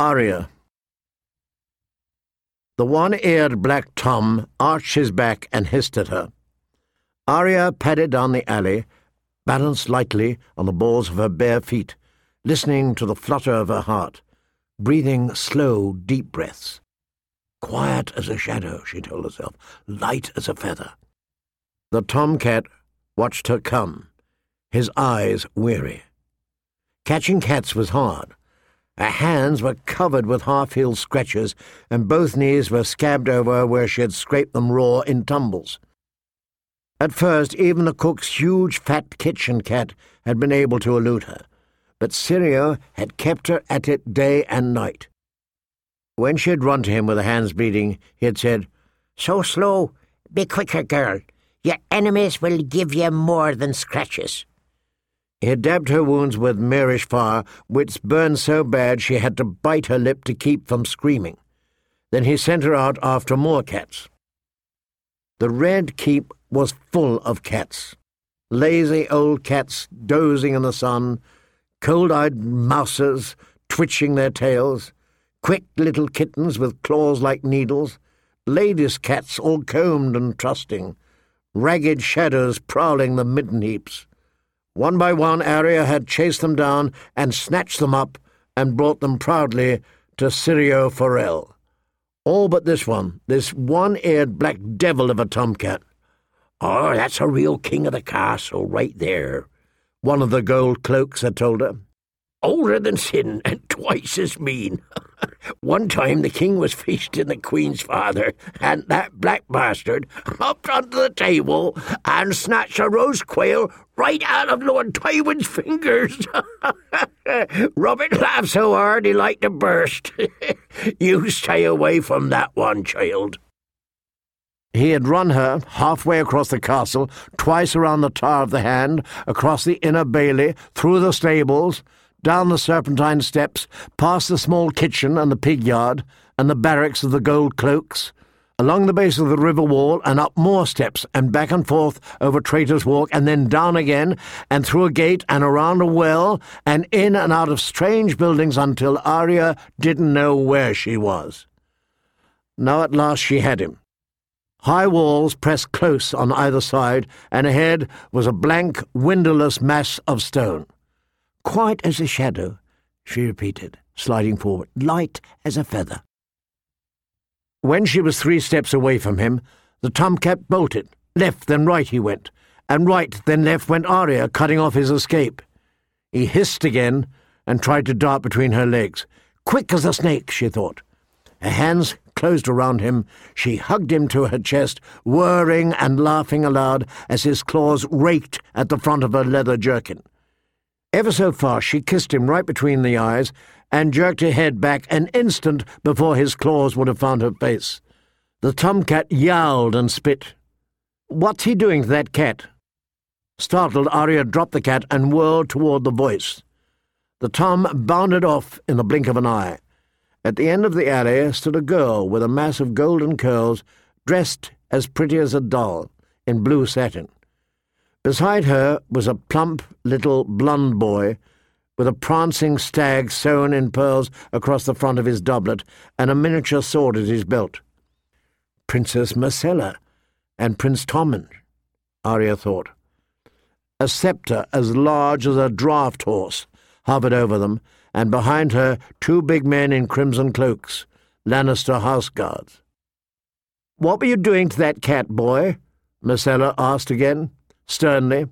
Arya. The one-eared black Tom arched his back and hissed at her. Arya padded down the alley, balanced lightly on the balls of her bare feet, listening to the flutter of her heart, breathing slow, deep breaths. Quiet as a shadow, she told herself, light as a feather. The tomcat watched her come, his eyes weary. Catching cats was hard. Her hands were covered with half-healed scratches, and both knees were scabbed over where she had scraped them raw in tumbles. At first, even the cook's huge fat kitchen cat had been able to elude her, but Syrio had kept her at it day and night. When she had run to him with her hands bleeding, he had said, "So slow, be quicker, girl. Your enemies will give you more than scratches." He had dabbed her wounds with Marish fire, which burned so bad she had to bite her lip to keep from screaming. Then he sent her out after more cats. The Red Keep was full of cats, lazy old cats dozing in the sun, cold-eyed mouses twitching their tails, quick little kittens with claws like needles, ladies' cats all combed and trusting, ragged shadows prowling the midden heaps. One by one, Arya had chased them down and snatched them up and brought them proudly to Syrio Forel. All but this one-eared black devil of a tomcat. "Oh, that's a real king of the castle right there," one of the gold cloaks had told her. "Older than sin and twice as mean. One time the king was feasting the queen's father, and that black bastard hopped onto the table and snatched a roast quail right out of Lord Tywin's fingers. Robert laughed so hard he like to burst. You stay away from that one, child." He had run her halfway across the castle, twice around the Tower of the Hand, across the inner bailey, through the stables, down the serpentine steps, past the small kitchen and the pig yard, and the barracks of the gold cloaks, along the base of the river wall and up more steps, and back and forth over Traitor's Walk, and then down again, and through a gate and around a well, and in and out of strange buildings until Arya didn't know where she was. Now at last she had him. High walls pressed close on either side, and ahead was a blank, windowless mass of stone. "Quiet as a shadow," she repeated, sliding forward, "light as a feather." When she was 3 steps away from him, the tomcat bolted. Left, then right he went, and right, then left went Arya, cutting off his escape. He hissed again and tried to dart between her legs. Quick as a snake, she thought. Her hands closed around him. She hugged him to her chest, whirring and laughing aloud as his claws raked at the front of her leather jerkin. Ever so far, she kissed him right between the eyes and jerked her head back an instant before his claws would have found her face. The tomcat yowled and spit. "What's he doing to that cat?" Startled, Arya dropped the cat and whirled toward the voice. The tom bounded off in the blink of an eye. At the end of the alley stood a girl with a mass of golden curls, dressed as pretty as a doll, in blue satin. Beside her was a plump little blond boy with a prancing stag sewn in pearls across the front of his doublet and a miniature sword at his belt. Princess Myrcella and Prince Tommen, Arya thought. A sceptre as large as a draught horse hovered over them, and behind her 2 big men in crimson cloaks, Lannister house guards. "What were you doing to that cat, boy?" Myrcella asked again, sternly.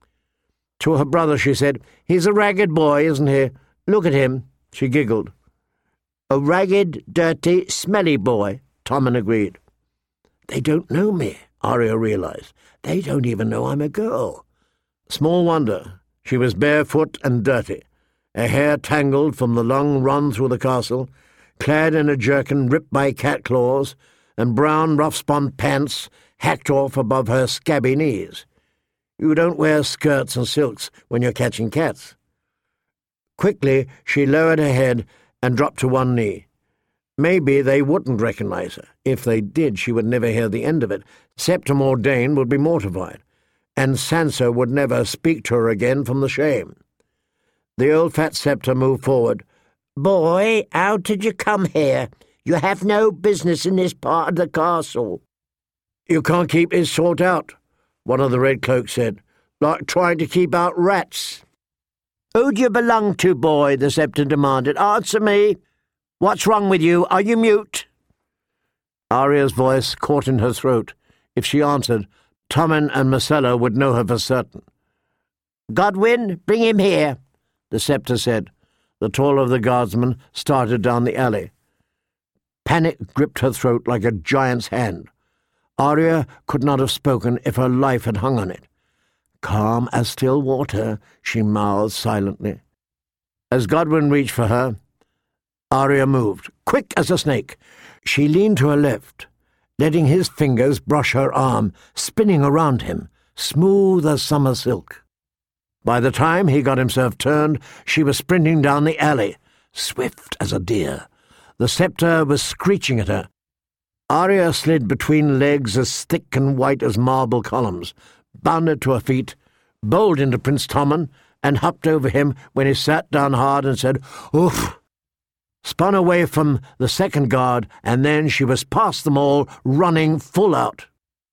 To her brother she said, "He's a ragged boy, isn't he? Look at him." She giggled. "A ragged, dirty, smelly boy," Tommen agreed. "They don't know me," Arya realized. "They don't even know I'm a girl." Small wonder. She was barefoot and dirty, her hair tangled from the long run through the castle, clad in a jerkin ripped by cat claws, and brown rough-spun pants hacked off above her scabby knees. You don't wear skirts and silks when you're catching cats. Quickly she lowered her head and dropped to one knee. Maybe they wouldn't recognize her. If they did, she would never hear the end of it. Septa Mordane would be mortified, and Sansa would never speak to her again from the shame. The old fat Septa moved forward, "Boy, how did you come here? You have no business in this part of the castle." "You can't keep his sort out," one of the red cloaks said, "like trying to keep out rats." "Who do you belong to, boy?" the Scepter demanded. "Answer me. What's wrong with you? Are you mute?" Arya's voice caught in her throat. If she answered, Tommen and Myrcella would know her for certain. "Godwyn, bring him here," the Scepter said. The taller of the guardsmen started down the alley. Panic gripped her throat like a giant's hand. Arya could not have spoken if her life had hung on it. "Calm as still water," she mouthed silently. As Godwyn reached for her, Arya moved, quick as a snake. She leaned to her left, letting his fingers brush her arm, spinning around him, smooth as summer silk. By the time he got himself turned, she was sprinting down the alley, swift as a deer. The Scepter was screeching at her. Arya slid between legs as thick and white as marble columns, bounded to her feet, bowled into Prince Tommen, and hopped over him when he sat down hard and said, "Oof!" Spun away from the second guard, and then she was past them all, running full out.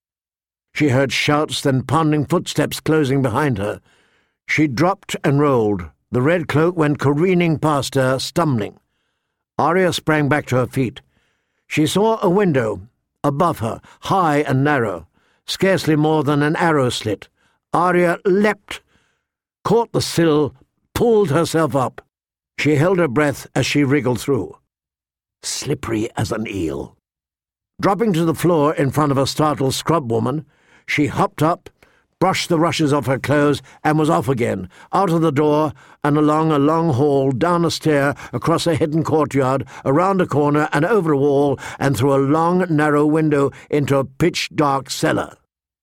She heard shouts, then pounding footsteps closing behind her. She dropped and rolled. The red cloak went careening past her, stumbling. Arya sprang back to her feet. She saw a window above her, high and narrow, scarcely more than an arrow slit. Arya leapt, caught the sill, pulled herself up. She held her breath as she wriggled through. Slippery as an eel. Dropping to the floor in front of a startled scrub woman, she hopped up, brushed the rushes off her clothes, and was off again, out of the door and along a long hall, down a stair, across a hidden courtyard, around a corner and over a wall, and through a long, narrow window into a pitch-dark cellar.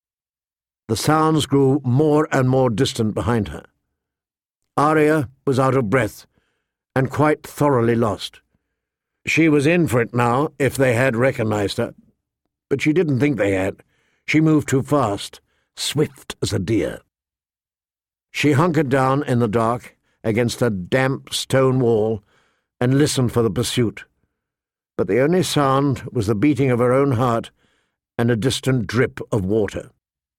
The sounds grew more and more distant behind her. Arya was out of breath and quite thoroughly lost. She was in for it now if they had recognized her, but she didn't think they had. She moved too fast, swift as a deer. She hunkered down in the dark against a damp stone wall and listened for the pursuit. But the only sound was the beating of her own heart and a distant drip of water.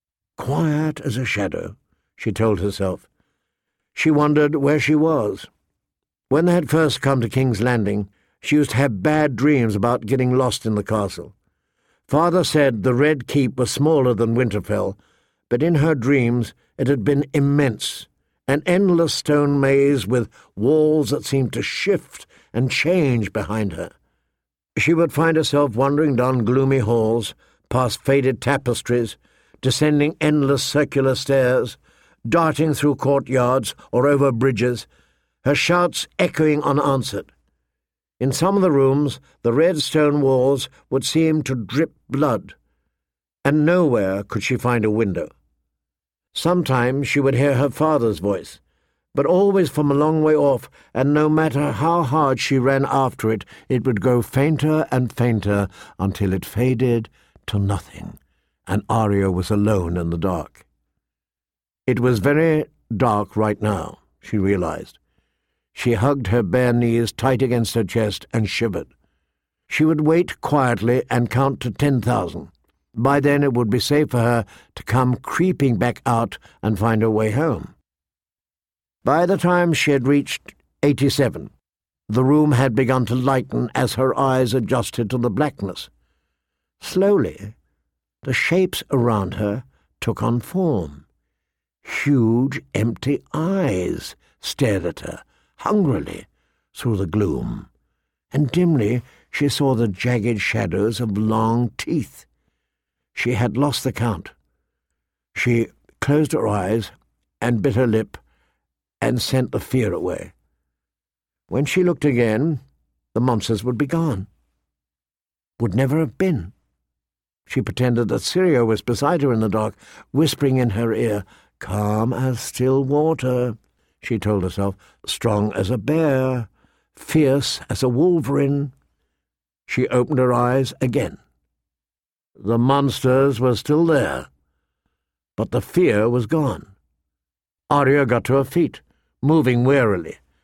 Quiet as a shadow, she told herself. She wondered where she was. When they had first come to King's Landing, she used to have bad dreams about getting lost in the castle. Father said the Red Keep was smaller than Winterfell, but in her dreams it had been immense, an endless stone maze with walls that seemed to shift and change behind her. She would find herself wandering down gloomy halls, past faded tapestries, descending endless circular stairs, darting through courtyards or over bridges, her shouts echoing unanswered. In some of the rooms, the red stone walls would seem to drip blood, and nowhere could she find a window. Sometimes she would hear her father's voice, but always from a long way off, and no matter how hard she ran after it, it would grow fainter and fainter until it faded to nothing, and Arya was alone in the dark. It was very dark right now, she realized. She hugged her bare knees tight against her chest and shivered. She would wait quietly and count to 10,000. By then it would be safe for her to come creeping back out and find her way home. By the time she had reached 87, the room had begun to lighten as her eyes adjusted to the blackness. Slowly, the shapes around her took on form. Huge, empty eyes stared at her, hungrily, through the gloom, and dimly she saw the jagged shadows of long teeth. She had lost the count. She closed her eyes and bit her lip and sent the fear away. When she looked again, the monsters would be gone. Would never have been. She pretended that Syrio was beside her in the dark, whispering in her ear, "Calm as still water," she told herself, "strong as a bear, fierce as a wolverine." She opened her eyes again. The monsters were still there, but the fear was gone. Arya got to her feet, moving warily.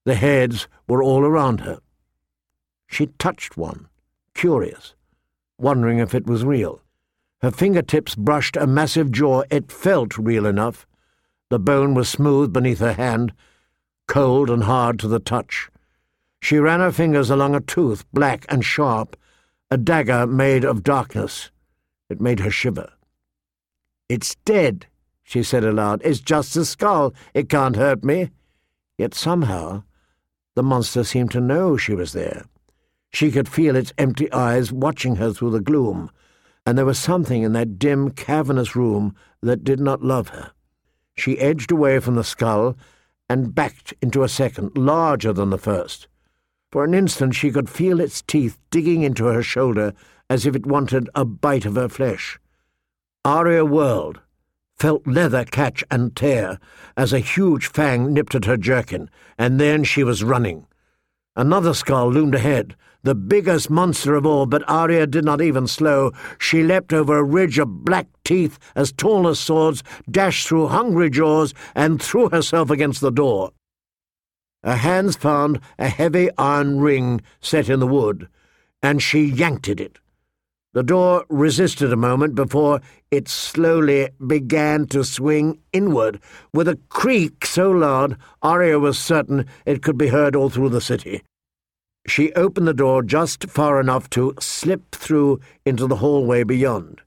The heads were all around her. She touched one, curious, wondering if it was real. Her fingertips brushed a massive jaw. It felt real enough. The bone was smooth beneath her hand, cold and hard to the touch. She ran her fingers along a tooth, black and sharp, a dagger made of darkness. It made her shiver. "It's dead," she said aloud. "It's just a skull. It can't hurt me." Yet somehow the monster seemed to know she was there. She could feel its empty eyes watching her through the gloom, and there was something in that dim, cavernous room that did not love her. She edged away from the skull and backed into a second, larger than the first. For an instant she could feel its teeth digging into her shoulder as if it wanted a bite of her flesh. Arya whirled, felt leather catch and tear as a huge fang nipped at her jerkin, and then she was running. Another skull loomed ahead, the biggest monster of all, but Arya did not even slow. She leapt over a ridge of black teeth as tall as swords, dashed through hungry jaws, and threw herself against the door. Her hands found a heavy iron ring set in the wood, and she yanked at it. The door resisted a moment before it slowly began to swing inward, with a creak so loud Arya was certain it could be heard all through the city. She opened the door just far enough to slip through into the hallway beyond.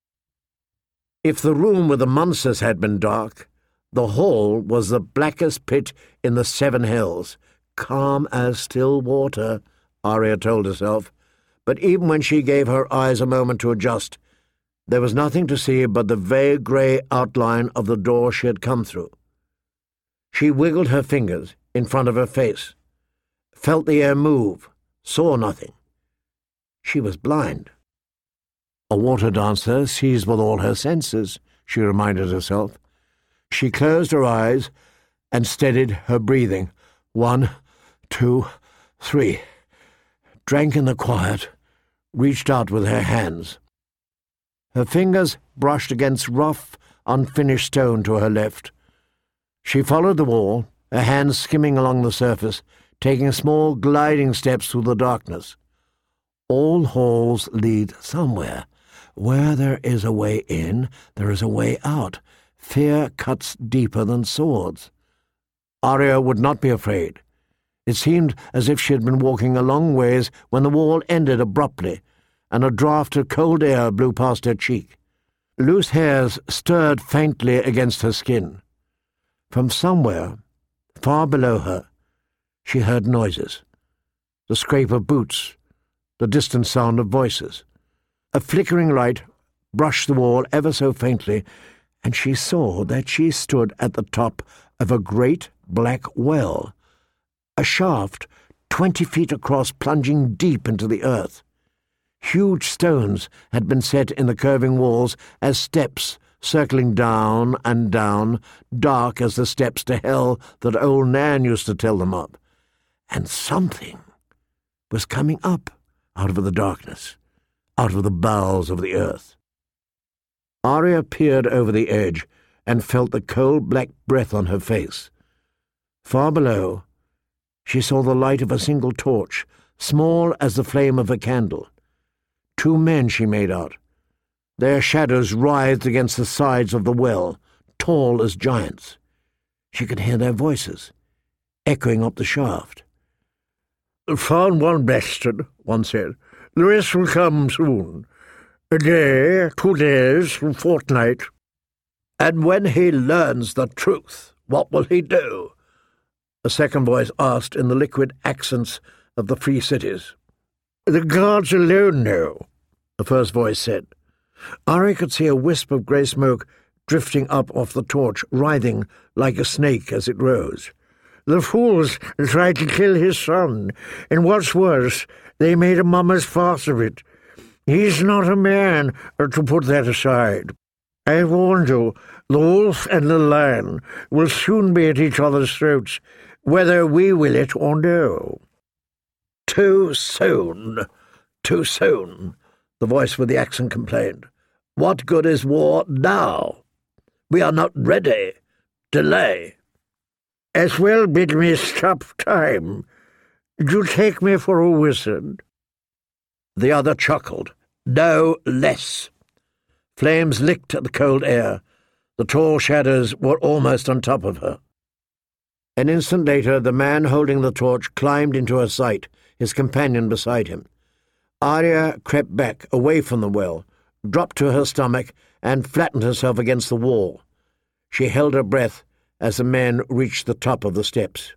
If the room with the monsters had been dark, the hall was the blackest pit in the 7 hells, calm as still water, Arya told herself. But even when she gave her eyes a moment to adjust, there was nothing to see but the vague grey outline of the door she had come through. She wiggled her fingers in front of her face, felt the air move, saw nothing. She was blind. A water dancer sees with all her senses, she reminded herself. She closed her eyes and steadied her breathing. 1, 2, 3. Drank in the quiet, reached out with her hands. Her fingers brushed against rough, unfinished stone to her left. She followed the wall, her hands skimming along the surface, taking small gliding steps through the darkness. All halls lead somewhere. Where there is a way in, there is a way out. Fear cuts deeper than swords. Arya would not be afraid. It seemed as if she had been walking a long ways when the wall ended abruptly, and a draught of cold air blew past her cheek. Loose hairs stirred faintly against her skin. From somewhere, far below her, she heard noises. The scrape of boots, the distant sound of voices. A flickering light brushed the wall ever so faintly, and she saw that she stood at the top of a great black well, a shaft 20 feet across plunging deep into the earth. Huge stones had been set in the curving walls as steps circling down and down, dark as the steps to hell that old Nan used to tell them of. And something was coming up out of the darkness, out of the bowels of the earth. Arya peered over the edge and felt the cold black breath on her face. Far below, she saw the light of a single torch, small as the flame of a candle. 2 men she made out. Their shadows writhed against the sides of the well, tall as giants. She could hear their voices, echoing up the shaft. "Found one bastard," one said. "The rest will come soon. A day, 2 days, a fortnight." "And when he learns the truth, what will he do?" a second voice asked in the liquid accents of the free cities. "The gods alone know," the first voice said. Arya could see a wisp of grey smoke drifting up off the torch, writhing like a snake as it rose. "The fools tried to kill his son, and what's worse, they made a mummer's farce of it. He's not a man to put that aside. I warned you, the wolf and the lion will soon be at each other's throats, whether we will it or no." "Too soon, too soon," the voice with the accent complained. "What good is war now? We are not ready. Delay." As well bid me stop time. Do you take me for a wizard? The other chuckled. No less. Flames licked at the cold air. The tall shadows were almost on top of her. An instant later, the man holding the torch climbed into her sight, his companion beside him. Arya crept back, away from the well, dropped to her stomach, and flattened herself against the wall. She held her breath as the men reached the top of the steps.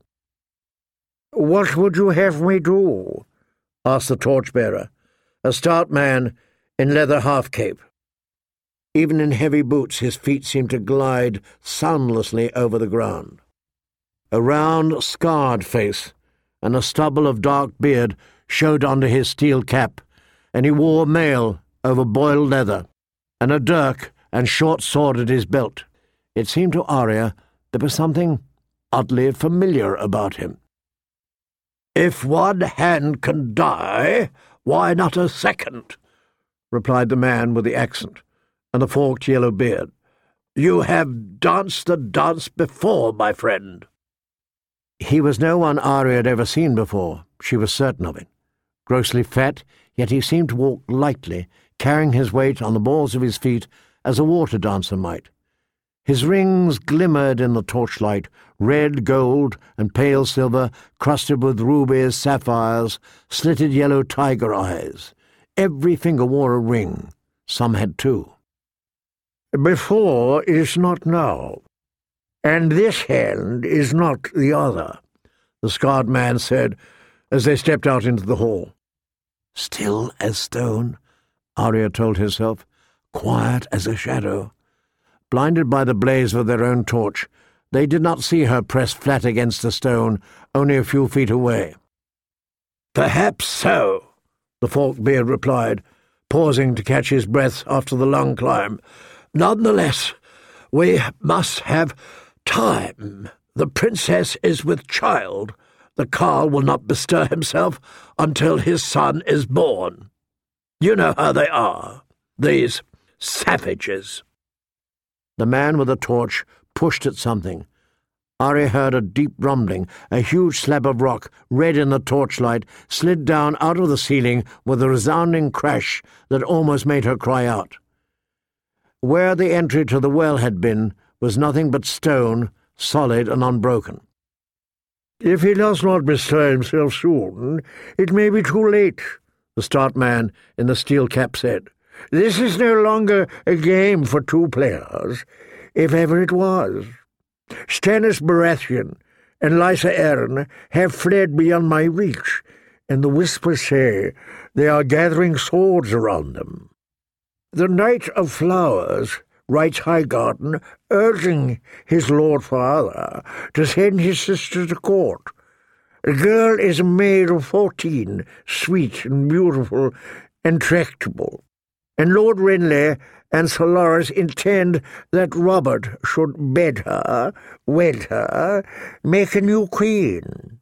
"What would you have me do?" asked the torchbearer, a stout man in leather half-cape. Even in heavy boots, his feet seemed to glide soundlessly over the ground. A round, scarred face and a stubble of dark beard showed under his steel cap, and he wore mail over boiled leather, and a dirk and short sword at his belt. It seemed to Arya there was something oddly familiar about him. "If one hand can die, why not a second?" replied the man with the accent and the forked yellow beard. "You have danced the dance before, my friend." He was no one Arya had ever seen before, she was certain of it. Grossly fat, yet he seemed to walk lightly, carrying his weight on the balls of his feet as a water dancer might. His rings glimmered in the torchlight, red, gold, and pale silver, crusted with rubies, sapphires, slitted yellow tiger eyes. Every finger wore a ring. Some had two. "Before is not now, and this hand is not the other," the scarred man said as they stepped out into the hall. Still as stone, Arya told herself, quiet as a shadow. Blinded by the blaze of their own torch, they did not see her pressed flat against the stone, only a few feet away. "Perhaps so," the forked beard replied, pausing to catch his breath after the long climb. "Nonetheless, we must have time. The princess is with child. The Carl will not bestir himself until his son is born. You know how they are, these savages." The man with the torch pushed at something. Arya heard a deep rumbling. A huge slab of rock, red in the torchlight, slid down out of the ceiling with a resounding crash that almost made her cry out. Where the entry to the well had been was nothing but stone, solid and unbroken. "If he does not bestir himself soon, it may be too late," the stout man in the steel cap said. "This is no longer a game for two players, if ever it was. Stannis Baratheon and Lysa Arryn have fled beyond my reach, and the whispers say they are gathering swords around them. The Knight of Flowers writes Highgarden, urging his lord father to send his sister to court. The girl is a maid of 14, sweet and beautiful and tractable, and Lord Renly and Sir Loras intend that Robert should wed her, make a new queen.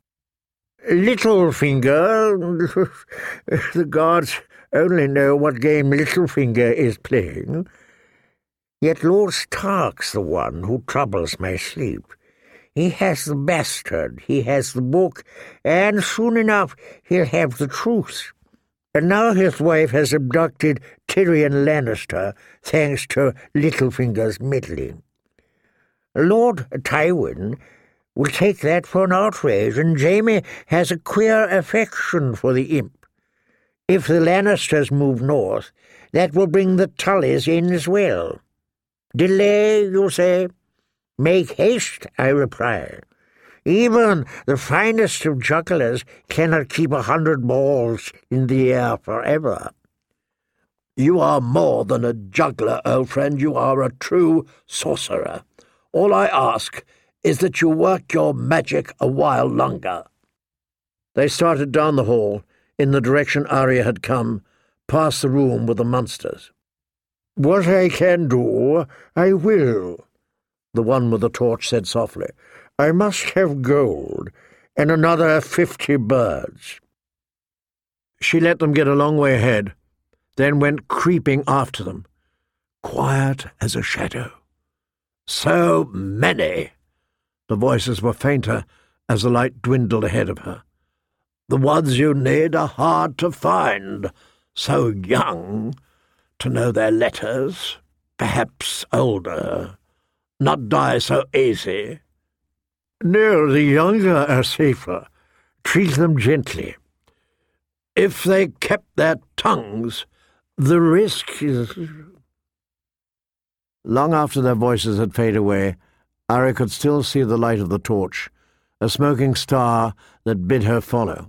Littlefinger, the gods only know what game Littlefinger is playing. Yet Lord Stark's the one who troubles my sleep. He has the bastard, he has the book, and soon enough he'll have the truth. And now his wife has abducted Tyrion Lannister, thanks to Littlefinger's meddling. Lord Tywin will take that for an outrage, and Jaime has a queer affection for the imp. If the Lannisters move north, that will bring the Tullys in as well. Delay, you say? Make haste, I reply. Even the finest of jugglers cannot keep 100 balls in the air forever. You are more than a juggler, old friend. You are a true sorcerer. All I ask is that you work your magic a while longer. They started down the hall, in the direction Arya had come, past the room with the monsters. What I can do, I will, the one with the torch said softly. I must have gold, and another 50 birds. She let them get a long way ahead, then went creeping after them, quiet as a shadow. So many, The voices were fainter as the light dwindled ahead of her. "The ones you need are hard to find. So young. To know their letters. Perhaps older. Not die so easy. No, the younger are safer. Treat them gently. If they kept their tongues, the risk is—" Long after their voices had faded away, Arya could still see the light of the torch, a smoking star that bid her follow.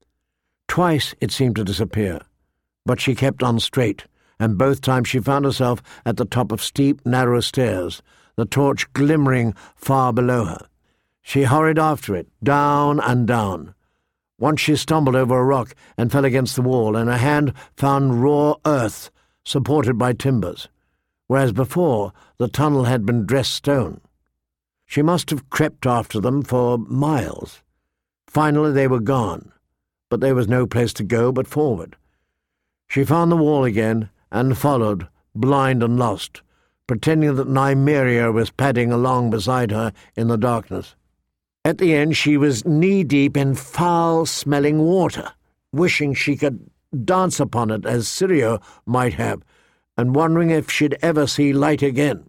Twice it seemed to disappear, but she kept on straight, and both times she found herself at the top of steep, narrow stairs, the torch glimmering far below her. She hurried after it, down and down. Once she stumbled over a rock and fell against the wall, and her hand found raw earth supported by timbers, whereas before the tunnel had been dressed stone. She must have crept after them for miles. Finally they were gone, but there was no place to go but forward. She found the wall again and followed, blind and lost, pretending that Nymeria was padding along beside her in the darkness. At the end she was knee-deep in foul-smelling water, wishing she could dance upon it as Syrio might have, and wondering if she'd ever see light again.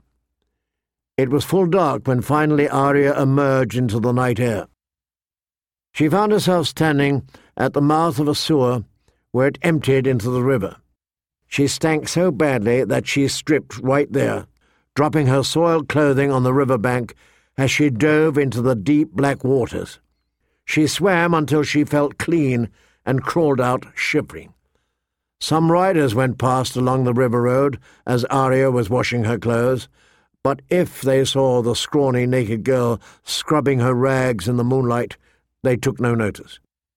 It was full dark when finally Arya emerged into the night air. She found herself standing at the mouth of a sewer where it emptied into the river. She stank so badly that she stripped right there, dropping her soiled clothing on the river bank as she dove into the deep black waters. She swam until she felt clean and crawled out shivering. Some riders went past along the river road as Arya was washing her clothes, but if they saw the scrawny naked girl scrubbing her rags in the moonlight, they took no notice.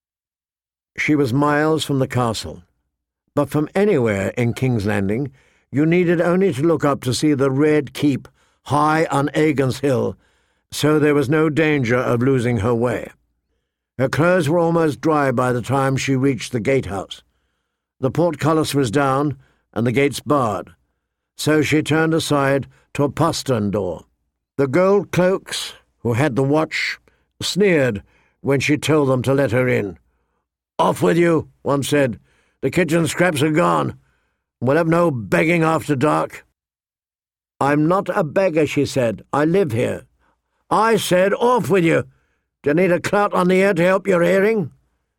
She was miles from the castle, but from anywhere in King's Landing you needed only to look up to see the Red Keep high on Aegon's Hill, so there was no danger of losing her way. Her clothes were almost dry by the time she reached the gatehouse. The portcullis was down and the gates barred, so she turned aside to a postern door. The gold cloaks, who had the watch, sneered when she told them to let her in. "Off with you," one said. "The kitchen scraps are gone. We'll have no begging after dark." "I'm not a beggar," she said. "I live here." "I said off with you. Do you need a clout on the ear to help your hearing?"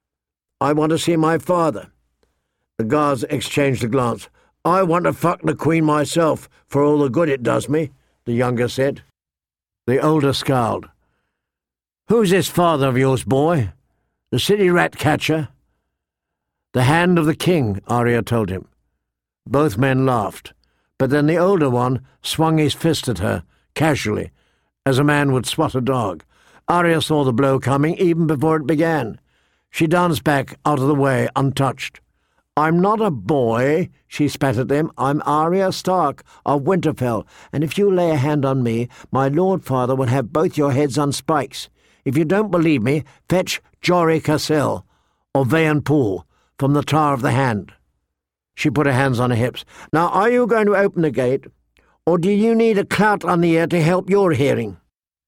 "I want to see my father." The guards exchanged a glance. "I want to fuck the Queen myself, for all the good it does me," the younger said. The older scowled. "Who's this father of yours, boy? The city rat-catcher?" "The Hand of the King," Arya told him. Both men laughed, but then the older one swung his fist at her, casually, as a man would swat a dog. Arya saw the blow coming even before it began. She danced back out of the way, untouched. "I'm not a boy," she spat at them. "I'm Arya Stark of Winterfell, and if you lay a hand on me, my lord father will have both your heads on spikes. If you don't believe me, fetch Jory Cassel, or Vayan Poole, from the Tower of the Hand." She put her hands on her hips. "Now, are you going to open the gate, or do you need a clout on the ear to help your hearing?"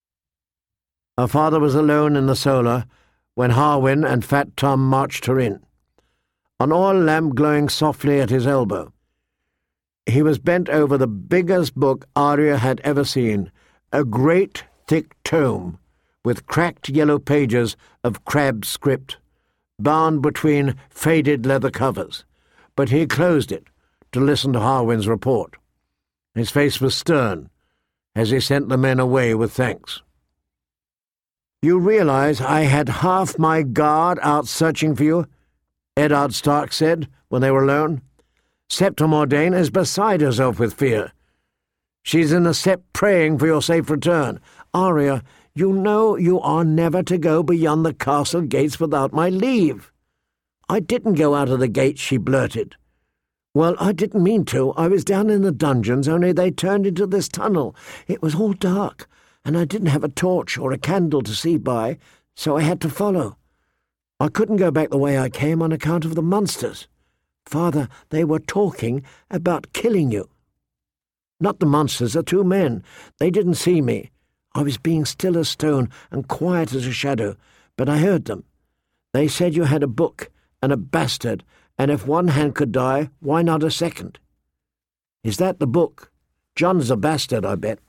Her father was alone in the solar when Harwin and Fat Tom marched her in, an oil lamp glowing softly at his elbow. He was bent over the biggest book Arya had ever seen, a great thick tome with cracked yellow pages of crabbed script, bound between faded leather covers, but he closed it to listen to Harwin's report. His face was stern as he sent the men away with thanks. "You realize I had half my guard out searching for you?" Eddard Stark said when they were alone. "Septa Mordane is beside herself with fear. She's in the sept praying for your safe return. Arya, you know you are never to go beyond the castle gates without my leave." "I didn't go out of the gates," she blurted. "Well, I didn't mean to. I was down in the dungeons, only they turned into this tunnel. It was all dark, and I didn't have a torch or a candle to see by, so I had to follow. I couldn't go back the way I came on account of the monsters. Father, they were talking about killing you." "Not the monsters, the two men. They didn't see me. I was being still as stone and quiet as a shadow, but I heard them. They said you had a book and a bastard, and if one hand could die, why not a second? Is that the book? John's a bastard, I bet.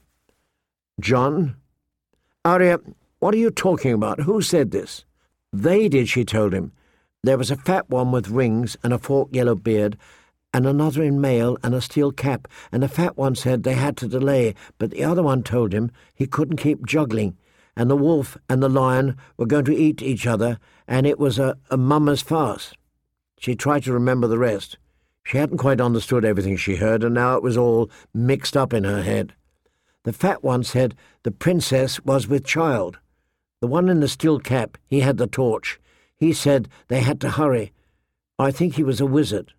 John? Arya, what are you talking about? Who said this? They did, she told him. There was a fat one with rings and a forked yellow beard, and another in mail and a steel cap, and the fat one said they had to delay, but the other one told him he couldn't keep juggling, and the wolf and the lion were going to eat each other, and it was a mummer's farce. She tried to remember the rest. She hadn't quite understood everything she heard, and now it was all mixed up in her head. The fat one said the princess was with child. The one in the steel cap, he had the torch. He said they had to hurry. I think he was a wizard.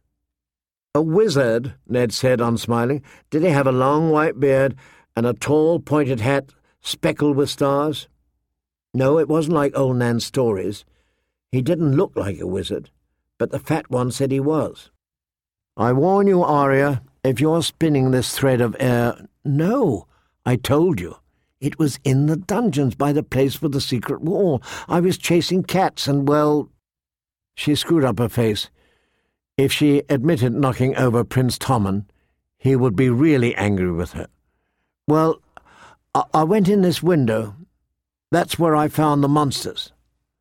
A wizard, Ned said, unsmiling. Did he have a long white beard and a tall pointed hat speckled with stars? No, it wasn't like old Nan's stories. He didn't look like a wizard, but the fat one said he was. I warn you, Arya, if you're spinning this thread of air— No, I told you. It was in the dungeons by the place with the secret wall. I was chasing cats and, well— She screwed up her face. If she admitted knocking over Prince Tommen, he would be really angry with her. Well, I went in this window. That's where I found the monsters.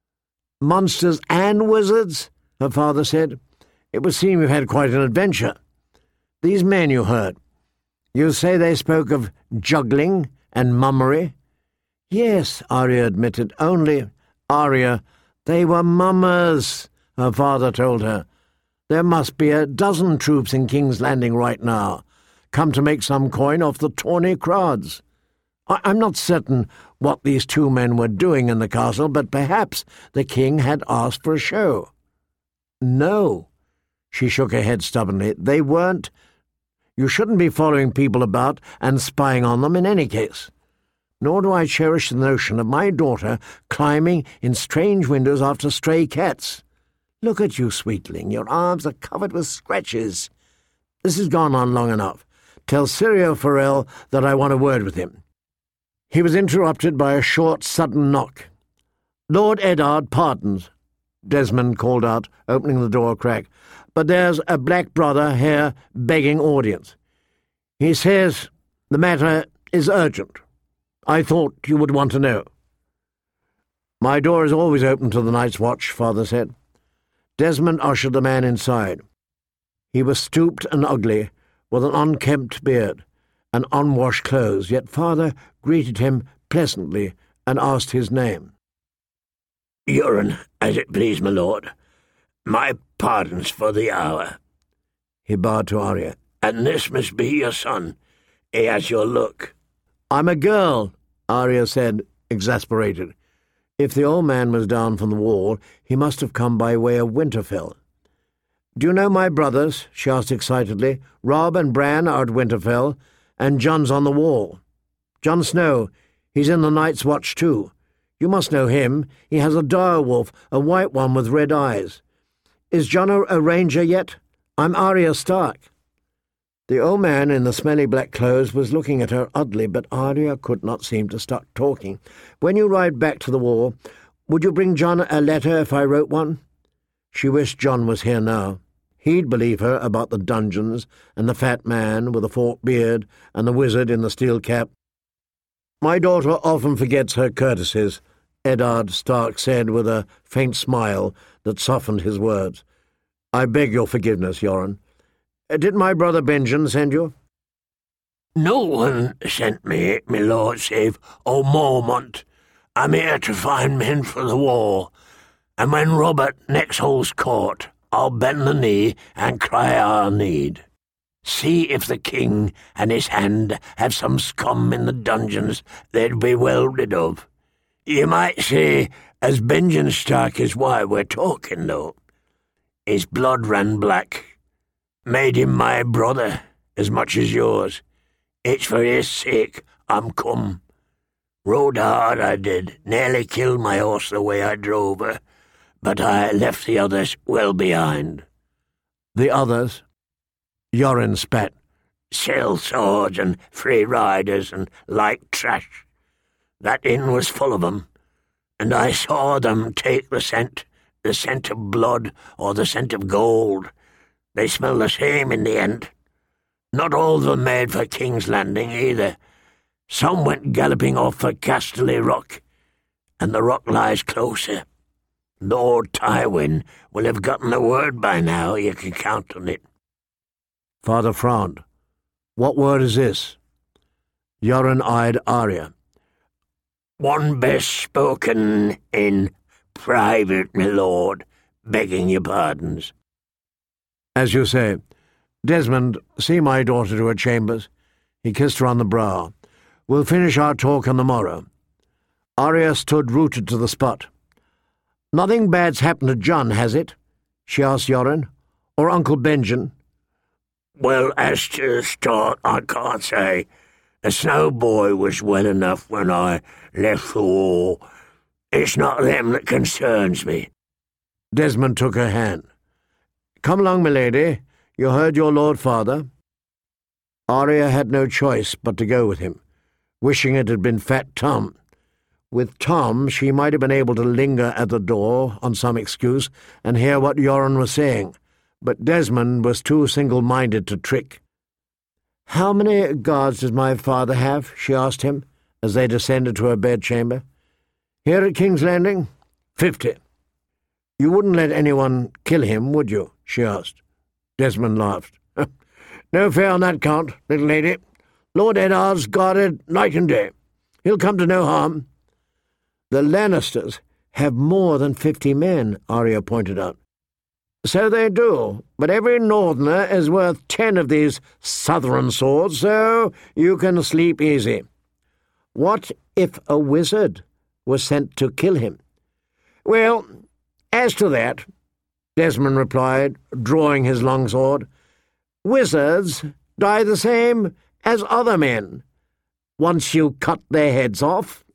Monsters and wizards, her father said. It would seem you've had quite an adventure. These men you heard, you say they spoke of juggling and mummery? Yes, Arya admitted, only, Arya, they were mummers, her father told her. There must be a dozen troops in King's Landing right now, come to make some coin off the tawny crowds. I'm not certain what these two men were doing in the castle, but perhaps the king had asked for a show. No, she shook her head stubbornly. They weren't. You shouldn't be following people about and spying on them in any case. Nor do I cherish the notion of my daughter climbing in strange windows after stray cats. Look at you, sweetling. Your arms are covered with scratches. This has gone on long enough. Tell Syrio Forel that I want a word with him. He was interrupted by a short, sudden knock. Lord Eddard pardons, Desmond called out, opening the door a crack, but there's a black brother here begging audience. He says the matter is urgent. I thought you would want to know. My door is always open to the Night's Watch, Father said. Desmond ushered the man inside. He was stooped and ugly, with an unkempt beard and unwashed clothes, yet Father greeted him pleasantly and asked his name. Euron, as it please, my lord. My pardons for the hour. He bowed to Arya. And this must be your son. He has your look. I'm a girl, Arya said, exasperated. If the old man was down from the wall, he must have come by way of Winterfell. Do you know my brothers? She asked excitedly. Robb and Bran are at Winterfell, and Jon's on the wall. Jon Snow, he's in the Night's Watch too. You must know him. He has a dire wolf, a white one with red eyes. Is Jon a ranger yet? I'm Arya Stark. The old man in the smelly black clothes was looking at her oddly, but Arya could not seem to stop talking. When you ride back to the wall, would you bring Jon a letter if I wrote one? She wished Jon was here now. He'd believe her about the dungeons and the fat man with the forked beard and the wizard in the steel cap. My daughter often forgets her courtesies, Eddard Stark said with a faint smile that softened his words. I beg your forgiveness, Yoren. Did my brother Benjen send you? No one sent me, my lord, save O'Mormont. I'm here to find men for the war, and when Robert next holds court, I'll bend the knee and cry our need. See if the king and his hand have some scum in the dungeons they'd be well rid of. You might say, as Benjen Stark is why we're talking, though. His blood ran black. Made him my brother, as much as yours. It's for his sake I'm come. Rode hard I did, nearly killed my horse the way I drove her, but I left the others well behind. The others? Yoren spat. Sell swords and free riders and like trash. That inn was full of 'em, and I saw them take the scent of blood or the scent of gold. They smell the same in the end. Not all of them made for King's Landing either. Some went galloping off for Casterly Rock, and the rock lies closer. Lord Tywin will have gotten the word by now, you can count on it." Father frowned. "What word is this?" Yoren eyed Arya. "One best spoken in private, my lord, begging your pardons." "As you say. Desmond, see my daughter to her chambers." He kissed her on the brow. "We'll finish our talk on the morrow." Arya stood rooted to the spot. "Nothing bad's happened to John, has it?" she asked Yoren. "Or Uncle Benjen?" "Well, as to the start, I can't say. The Snow Boy was well enough when I left the war. It's not them that concerns me." Desmond took her hand. "Come along, milady. You heard your Lord Father." Arya had no choice but to go with him, wishing it had been Fat Tom. With Tom, she might have been able to linger at the door on some excuse and hear what Yoren was saying, but Desmond was too single-minded to trick. "How many guards does my father have?" she asked him, as they descended to her bedchamber. "Here at King's Landing? 50. "You wouldn't let anyone kill him, would you?" she asked. Desmond laughed. "No fear on that count, little lady. Lord Eddard's guarded night and day. He'll come to no harm." "The Lannisters have more than 50 men," Arya pointed out. "So they do, but every northerner is worth 10 of these southern swords, so you can sleep easy." "What if a wizard was sent to kill him?" "Well, as to that," Desmond replied, drawing his long sword, "wizards die the same as other men. Once you cut their heads off,